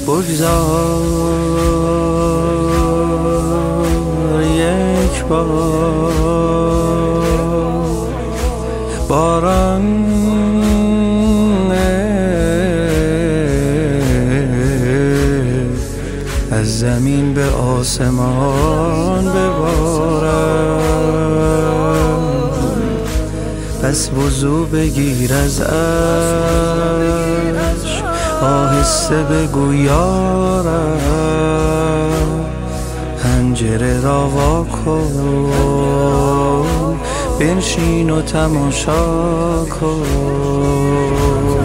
بگذار یک باران از زمین به آسمان ببارد. پس وضو بگیر از عشق، آهسته بگو یارم، پنجره را وا کن، بنشین و تماشا کن.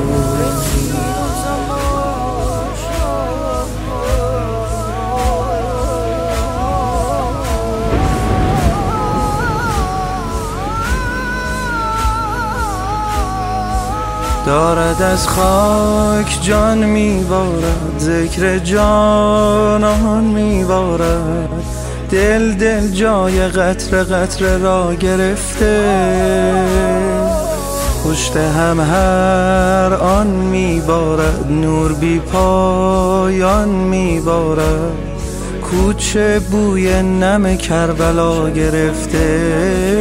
دارد از خاک جان میبارد، ذکر جانان میبارد. دل جای قطره قطره را گرفته، پشت هم هر آن میبارد. نور بی پایان میبارد، کوچه بوی نم کربلا گرفته.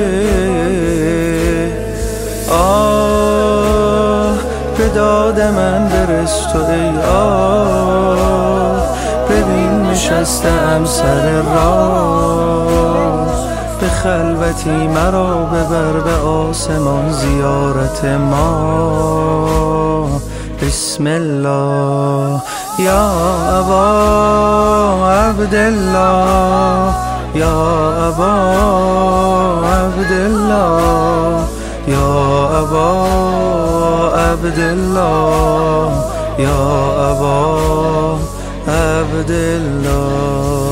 به داد من برس تو ای ببین نشستم سر راه. به خلوتی مرا ببر به آسمان زیارت ما. بسم الله یا ابا عبدالله، یا ابا عبدالله، یا ابا عبدالله، یا ابا عبدالله.